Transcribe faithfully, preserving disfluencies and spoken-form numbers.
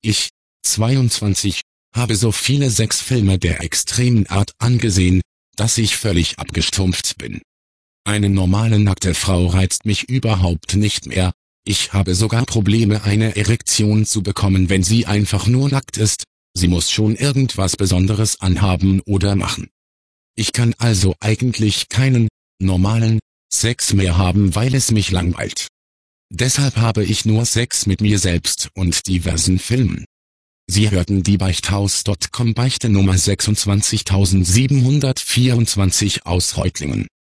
Ich, zweiundzwanzig, habe so viele Sexfilme der extremen Art angesehen, dass ich völlig abgestumpft bin. Eine normale nackte Frau reizt mich überhaupt nicht mehr, ich habe sogar Probleme, eine Erektion zu bekommen, wenn sie einfach nur nackt ist, sie muss schon irgendwas Besonderes anhaben oder machen. Ich kann also eigentlich keinen, normalen, Sex mehr haben, weil es mich langweilt. Deshalb habe ich nur Sex mit mir selbst und diversen Filmen. Sie hörten die Beichthaus Punkt com Beichte Nummer sechsundzwanzigtausendsiebenhundertvierundzwanzig aus Reutlingen.